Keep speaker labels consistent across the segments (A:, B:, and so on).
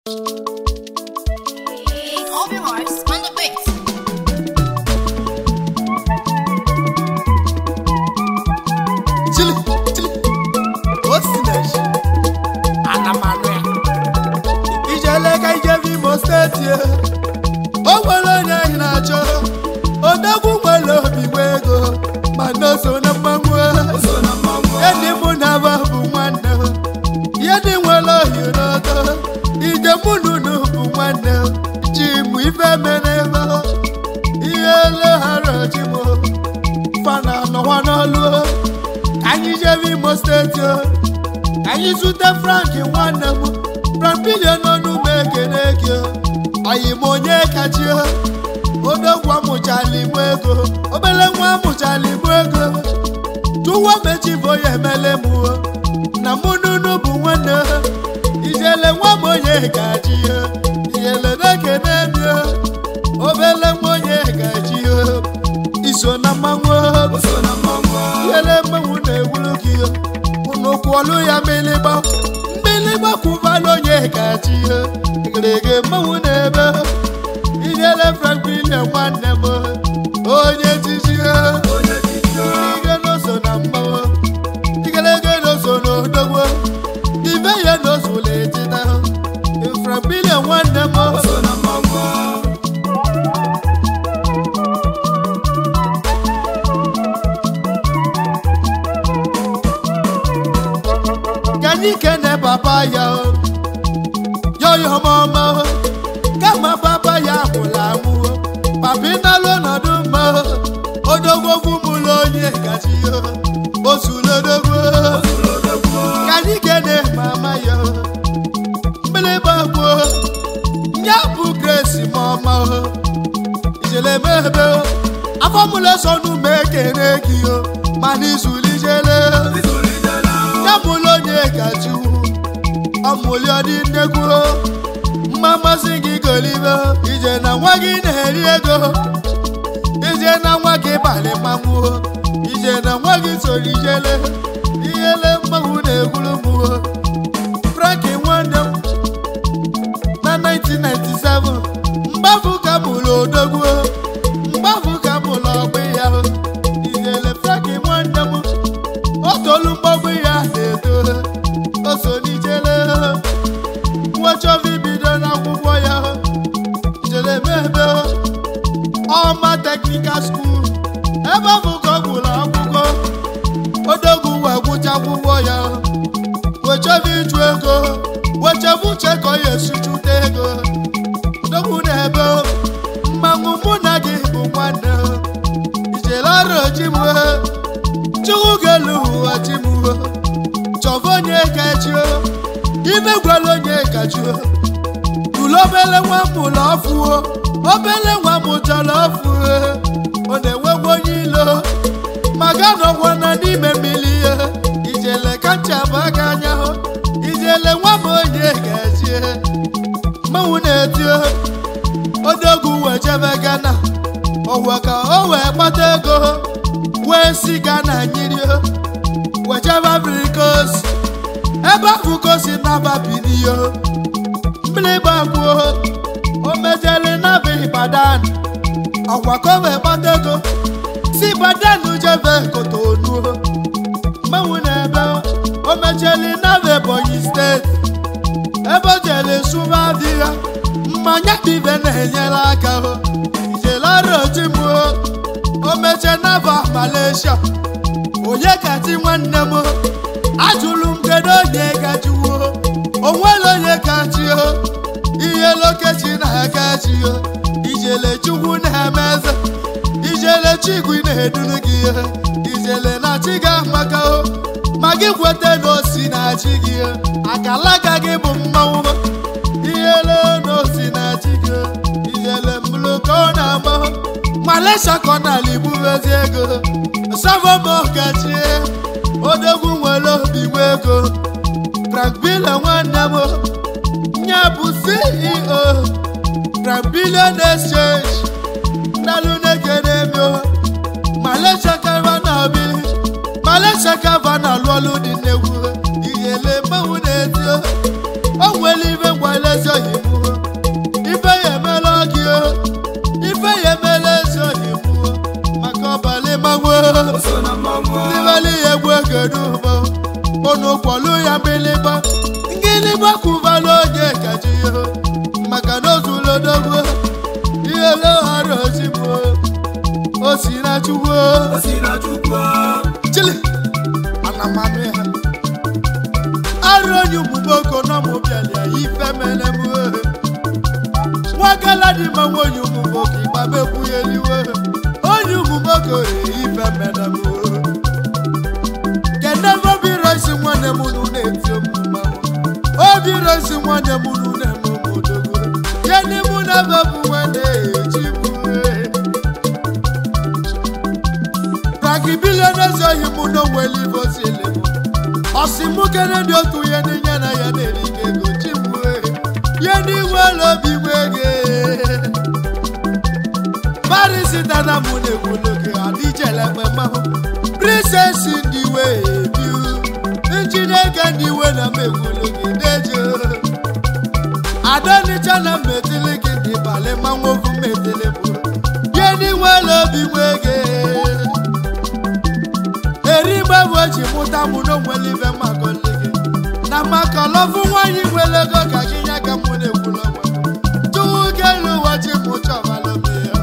A: All your lives on the beat.
B: Chili, what's the next? Anamane. Ijele ka ijevi mo state ye. O nwere onye anyị na-achọ. Odogwu nwere obi wego. Mana o so na mmanwụ. Yedi mụ na aba bụ nwanne. Yedi nwere ohi n'ọtọ. Ije mụ n'unu bụ nwanne. Chi mụ ife mere ebe. Ihe ele hara chi mụ. Fana nọwa n'ọlụ. Anyị jebe Imo steeti o. Anyị zute Frank nwanne m. Frank Billion n'ọnụme ekene gị o. Anyị m onye kachi o. Odogwu amụchala Igbo ego. Obele nwa amụchala Igbo ego. Tụwa mechibo ya emele m o. Na mụ n'unu bụ nwanne o. Ijele nwa m onye kachi o. Ijele na-ekene mi o. Obele nwa onye kachi o. Iso na mmanwụ o. Yele mmanwụ na-ewuru gị unu kwụọlụ ya mbilịgba kwụbalụ onye kachi egerege mmanwụ na-ebe ijele Frank Billion nwanne m onye chichi ige n'oso na mmanwụ igelege n'oso n'odogbo ibe ya n'oso na-etita Frank Billion nwanne m Kene papa ya yo mama kama papa ya kulamu papi na lo na duma odogwo fumulo onye kachi yo osulodogo kani kene mama yo mbele bagwo nyabu Grace mama ijele mebe afamule sonu mekene kiyo mani zulijele Yamulo nye kachu Amulio di neguro Mama singi golibe Ije na wagi neheri ego Ije na wagi bale mamu Ije na wagi soli jele Iyele mahu negulu mu Frank Nwandem Na 1997 Mbafu kamulo dogu Mbafu kamulo biya Ijele Frank Nwandem Otolu mbafu ya neto Oso nijele Wachovi bido na kwụkwọ ya Jele mebe Ọma Technical School Ebe ọbụkọ gwụrụ akwụkwọ Odogwu wegwụcha akwụkwọ ya Wechovi ju ego Wechevu chekọ ya esuchute ego Odogwu na-ebe Mmanwụ mụ na gị bụ nwanne Ijele ọrụ ojimwe Chukwu gelu ụwa chimuo Chọva onye kachio Ime gwala onye kachio Ụlọ obele nwa mụlọ ọfụo Obele nwa mụchala ọfụo Ọ na-enwegwe onye ilo Maga nọgwa na n'ime mmiri Ijele kacha baga anya Ijele nwa m onye kachie Mmanwụ na-etio Odogwu wee jebe Ghana Owe ka o wee kpata ego wee si Ghana nyiri wechebe Brikos ebe afụkosi naba biniyo mbilịgba kwuo o mejeli naba Ibadan ọkwakọwe kpatego si Ibadan jebe Kotonu mmanwụ na-ebe o mejeli naba Ebonyi steeti ebe o jeli sụba di ya mmanya dibe na-enyere aka ijele ọrụ ojimuo o meche naba Malaysia onye kachi nwanne m ajụlụ m kedu onye kachiwo onwere onye kachi ihe lokechi na-akachi ijele Chukwu na-eme eze ijele Chigwu na-eduru gị ijele na chi ga-amaka ma gị kwete na osi na chi gị akalaka gị bụ mmanwụ ihele na osi na chi gị ijele mbulu ka ọ na-ama Malaysia kọnal ibubezi ego Savomo kachie Odogwu nwere obi nwe ego Frank Billion nwanne m Nya bụ CEO Frank Billion Exchange Ndalu na-ekene mio Malaysia kava na obi Malaysia kava na lụọlụ dị nnegwu Ihele mmanwụ na-etio O nwere ibe ngwa elezi oyi Daddy man wo you mu boki ba be bu yeliwe. Onyu mu boko ife medamu. Can never be rising one mu nu neti mu. Obi rising one mu nu ne mu dogo. Yeni mu na babu wende chibu. Ragi billionaires so himu no weli vosilemo. Osimu kene di otu yeni nyana ya neri kego chibu. Yeni welo biwege. Paris itana mune kuloke adijele memaho. Princess in the way you. Inchineke in the way na me kuloke dejo. Adoni chana metiliki di bale mangofu metelepo. Yeni welo biwege. Eriba wachi mutamuno mwelive makolege. Na makalofu wanyi welego kakinya kamune kuloke. Tuukelu wachi muchavalomeya.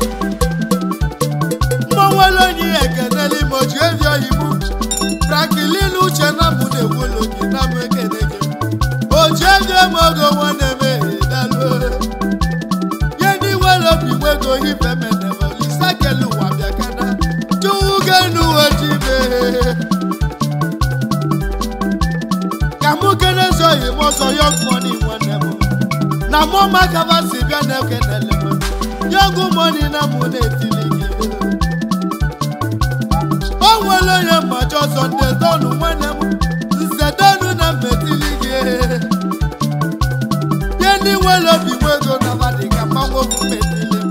B: Mwalonyi ekeneli moju evyo imu. Prakililu chena mune wulogi na mekenege. Ojege mogo waneme edalo. Yeni welo biwego hipe menebo. Lisakelu wabiakana. Tuugenu wajibe. Kamukene so imo so young money wanemo. Na moma kavasi bia nekenelemo. Young money na mune tiligi. Onwelo ye macho Sunday donu wenemu. Nse donu na metiligi. Yeni welo biwego na vadika mango fu metiligi.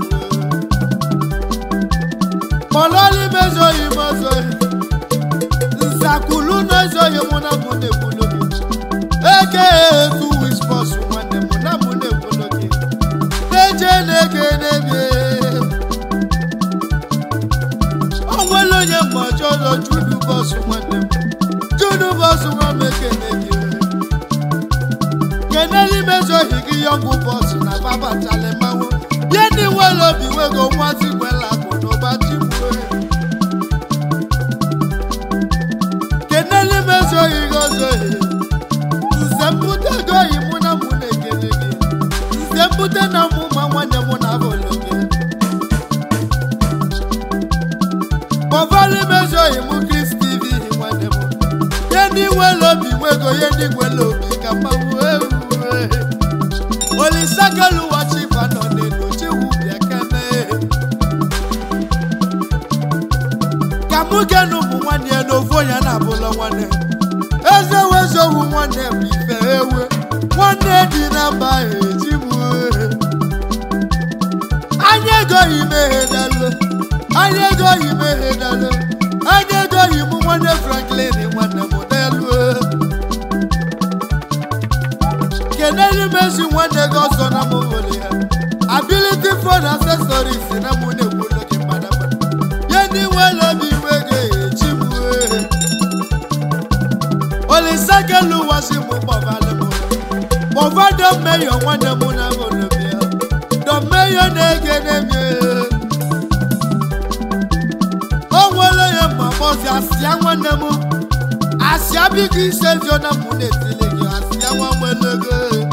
B: Mololi mezo imozo. Nsakulu nezo ye muna mune kulogi. Eke tu whispers wenemu na mune kulogi. Neje nege nebe. Onwelo ye macho lo judu boss wenemu. Judu boss wameke nege. Keneli mezo higi yongu boss na baba chale mawo. Yeni welo biwego mwati kwela kono bati mwe. Keneli mezo higo zoe. Nzempute go imuna mune kenege. Nzempute na muma mwane muna vologe. Bovali mezo imu Chris TV mwane mu. Yeni welo biwego yeni welo bikama uwe. Oli sakelu wachi panone no chiwu biakane. Kamugenu mu wane no voya na bolo wane. Eze wezo wu wane bife ewe. Wane di namba ejimu. Anyego ime hedalo. Anyego ime hedalo. Anyego imu wane Franklin wane modelo. Keneli mezi wane gozo na muvole. Ability for accessories na mune kuloki madaba. Yeni welo biwege chimu. Oli sakelu wasi mu povale mu. Povado meyo wane muna volobia. Do meyo nege nemye. Onwelo ye mamozi asya wane mu. Asya bigi sevyo na mune tilegi. Asya wamwelege.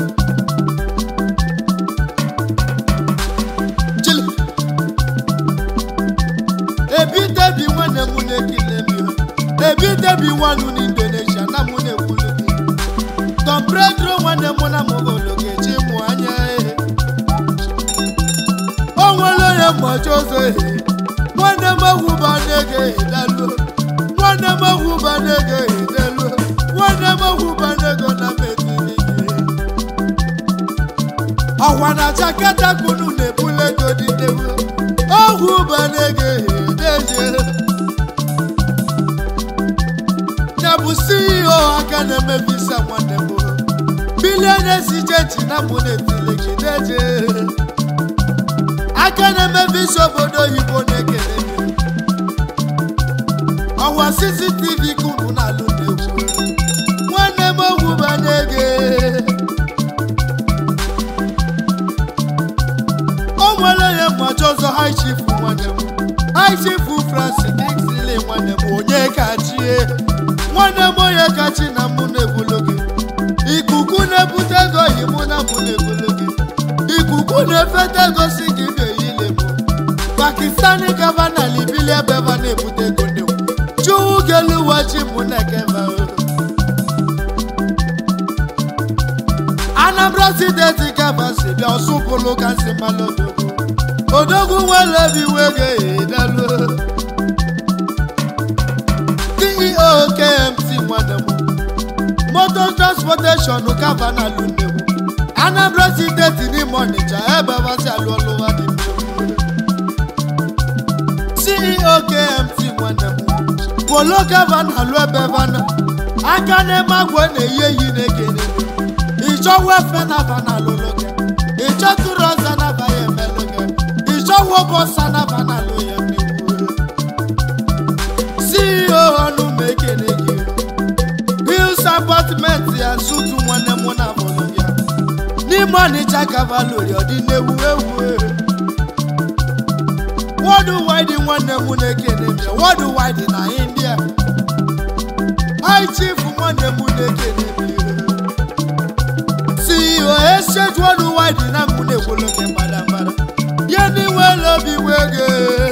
B: Ebite bi wane mune kilemio. Ebite bi wanu ni Indonesia na mune kulugi. Tom Pedro wane muna mugologe chimu anya. Onwelo ye machozo. Wane mahuba nege idalo. Wane mahuba nege idalo. Wane mahuba nego na metili. Awana chakata kunu nebule godi dewo. Mahuba nege deje. Nabusi o akane mevisa mwanebo. Billionaires ijechi na mune tilegi deje. Akane mevisa bodo hibo nege nege. Awa CCTV kunu na lunewu. Wane mahuba nege. Onwele ye machozo high chief mwanemu. High chief Francis Kingsley mwanemu onye kachie. Mwanemu ye kachi na mune bulogi. Ikuku ne butego imu na mune bulogi. Ikuku ne fete gosi gị na-eyile m Pakistani gavana libili ebe va na-ebute ego ndị Chukwu gelu wachi mụ na-ekeva Anambra Steeti gavasi bịa ọsụpụlụ ka nsị mmalụ Odogwu nwere obi wege edalu CEO KMT nwanne m Motor Transportation gavana Lundewu Anambra Steeti n'ime Ọnịcha ebe vasị alụ ọlụwa dị CEO KMT nwanne m Polo gavana alụ ebe vana aka na-eme agwọ na-eyi eyi na-ekene Ịchọwa efe na vana alụlụ gị Ịchọtụrụ ọza na vaya emelụ gị Ịchọwa ọbọsa na vana alụ ya mmegbu CEO ọnụ mekene gị Hills apartment ya sutu nwanne m na abụlụ ya n'ime Ọnịcha kavalori ọdị na-ewu ewu Worldwide nwanne m na-ekene bịa Worldwide na India High Chief nwanne m na-ekene bịa CEO Exchange Worldwide na mụ na-ekwolo gị mbadambada ya n'iwe lobi wege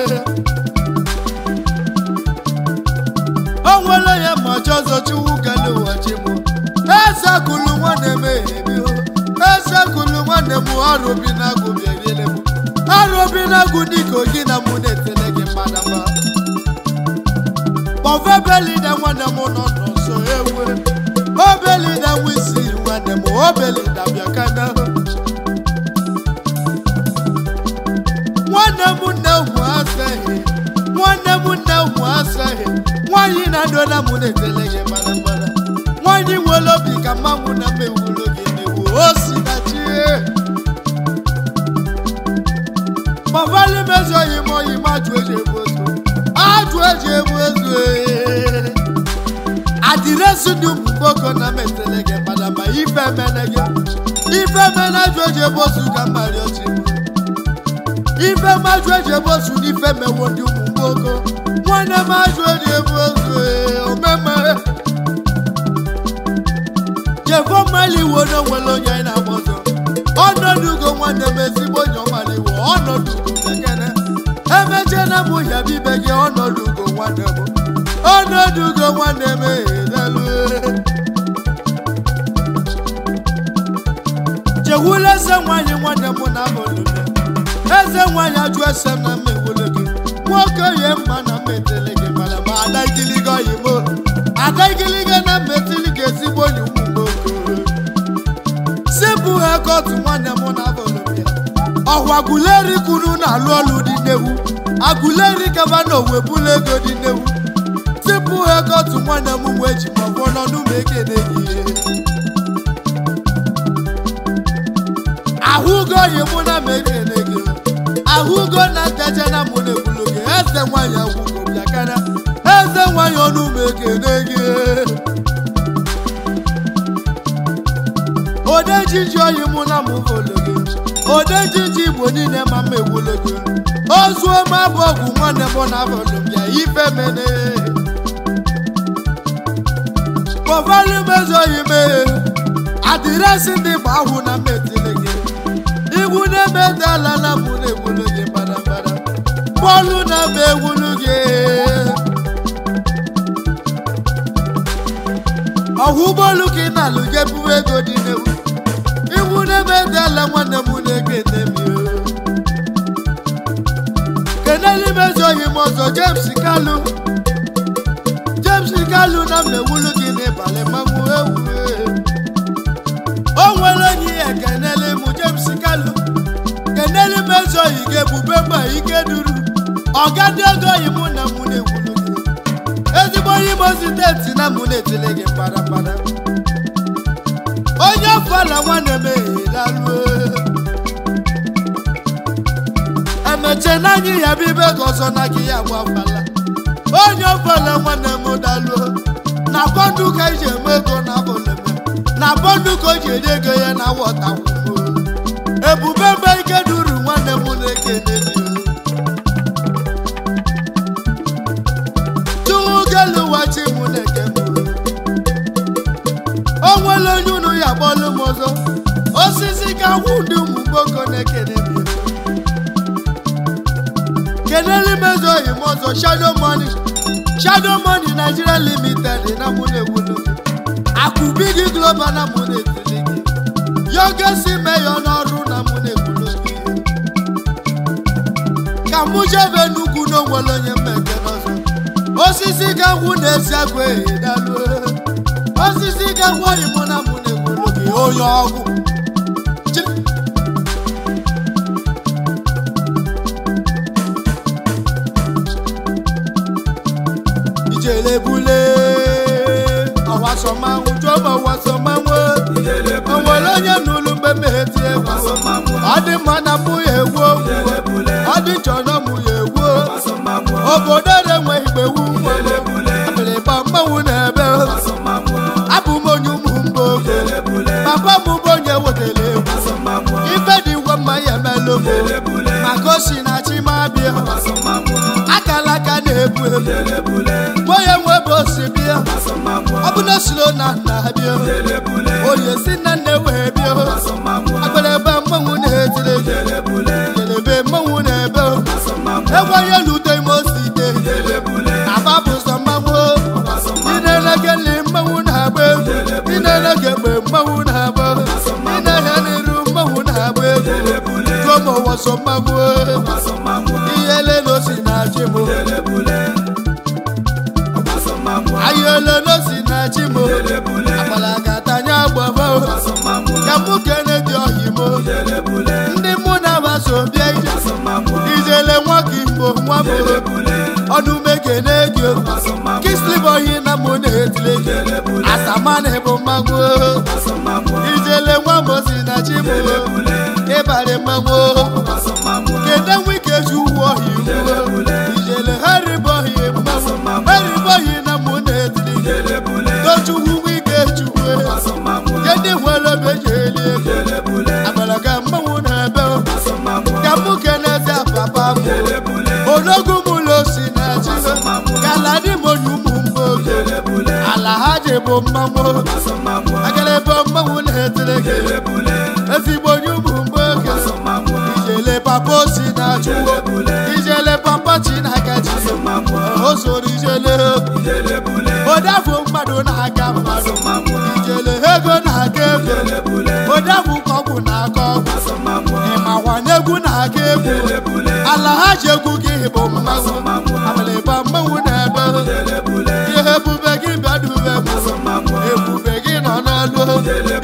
B: o nwere ya ma ọjọzọ Chukwu gale ụwachi mụ eze kulu nwanne m ehebi eze kulu nwanne m ọrụ obi na-agụ bịabiele m ọrụ obi na-agụ dịka ogi na mụ na-etele gị mbadamba Obelida nwanne m nọ n'ọsọ ewe Obelida wisi nwanne m Obelida bịakana nwanne m nne ụmụ asaghị nwanne m nne ụmụ asaghị nwanyị na-adọna m na-etele gị mbadambada nwanyị nwere obi ka mmanwụ na mmewulo gị na-ewu osi na chie mavali mezoghị m oyi m ajụ eji ebu ozu ajụ eji ebu ozu adịresị dị ụmụgboko na metele gị mbadamba ife mene gị ife mene ajụ eji ebu ozu ka mmarị ọchị ife majụ eji ebu ozu n'ife mewo ndị ụmụgboko nwanne m ajụ eji ebu ozu omeme jefo mmaliwo n'onwere onye anyị na-agba ọzọ ọnọdụ ugo nwanne m ezigbo onye ọmaliwo ọnọdụ ugo bekene emechena m ya bibe gị ọnọdụ ugo nwanne m ọnọdụ ugo nwanne m edelu jewula eze nwanyị nwanne m na abụlụme eze nwanyị ajụ ese m na mmewule gị nwoke ye mma na mmetele gị mana ma adagiligo oyimo adagiligo na mmetili gị ezigbo onye ụmụgboko sipụ hekọtụ nwanne m na abụlụme ọhwa guleri kwuru na-alụ ọlụ dị n'ewu aguleri gavana owebula ego dị n'ewu sipụ hekọtụ nwanne m wee ji mọbụ n'ọnụ m ekene gị ahụgo yi mụ na m ekene gị ahụgo na nteje na mụ na-ekwulu gị eze nwanyị agwụgo bịakana eze nwanyị ọnụ m ekene gị odejiji oyi mụ na mụ volo gị odejiji Igbo niile ma m ewulo gị ozuo m abụ ọgwụ nwanne m na volo bịa ife mene kpọvalu mezoghị m adịresị ndị Igbo ahụ na m etile gị iwu na-emedala na mụ na-ewulu gị mbadambada bọọlụ na m ewulu gị ọhụbọọlụ gị na-alụ gị ebuwe ego dị n'ewu iwu na-emedala nwanne m na-ekene m keneli mezoghị m ọzọ James Kalu na m ewulu gị n'ịbalị manwụ ewu o nwere onye ihe keneli m James Kalu keneli mezoghị gị ebube mgba ike duru ọgadị ogoghị mụ na mụ na-ewulu gị ezigbo Imo Steeti na mụ na-etile gị mkparapara onye ọfala nwanne m ehilalu emeche n'anya ya bibe ka ọzọ na gị ya gbafala onye ọfala nwanne m dalu na bọndụ ka iji eme ego na abụleme na bọndụ ka o ji eri ego ya na wọtakwuo ebube mbe ike duru nwanne m na-ekene Chukwu mụ na-eke m o nwere onye unu ya kpọlụ m ọzọ osisi ka nwụ ndị ụmụgboko na-ekene m Chimezo Imozo Shadow Money Nigeria Limited na munegulu Akubigi Global na munegulu Youngest mayor n'ọrụ na munegulu Kamuje Venugu no nwere onye mmeke n'ọzọ Osisi gagwu na-esi agwa dalu Osisi gagwu Imo na munegulu gị onye ọgwụ Ijelebule awasomanwu joba awasomanwu onwere nulu mbeme eti egwu adị mma na mụ ya egwu adị njọ na mụ ya egwu obodo enwe igbewu abịrịba mmanwụ na-ebe abụ m onye ụmụ mgbo papa m bụ onye wetara egwu ife dị ngwa mma ya emelụ maka osi na chimabịa akala aka na-ebu ebu Boye nwebe osi bịa ọ bụ na silo na nna bịa oye si na nne wee bịa akpelebe mmanwụ na-etire kelebe mmanwụ na-ebe egwanye lute ime osi ite aba bụ sọ mmanwụ ịna-elegeli mmanwụ na-agba egwu ịna-elegegbe mmanwụ na-agba ịna-ahịa n'iru mmanwụ na-agba egwu gomowọsọ mmanwụ ihe lelo si na chimo ayele no si na chimo akpala katanya gbabo ka mụ kene dị oyimo ndị mụ na baso bịa ijele nwa ka igbo nwa mo ọdụ mekene gị kisliboyi na mụ na-etile gị asamana bụ mmanwụ ijele nwa mo si na chimo ịbarị mmanwụ kede nwike ju uwe oyibo ijele hariboyi hariboyi na mụ na-etili tochukwu wike chukwe kedị nwere bejeli agbara ka mmanwụ na-ebe ka mụ kenezi papa m onogu mụlọ si na chi kala dị m onye ụmụ mgbogo ala ha ji bụ mmanwụ agalebe mmanwụ na-etili gị ezigbo onye ụmụ mgbogo ijele papa si na chukwu ijele papa chi na-aka chi o soro ijele odafụ mmadụ na-aka mmadụ ijele ego na-aka ego odafụ kọgwụ na-aka ọgwụ ịmakwa egwu na-aka egwu ala ha ji egwu gị bụ mmanwụ abalịba mmanwụ na-ebe ihe ebube gị bịadube ebube gị nọ n'ọlụ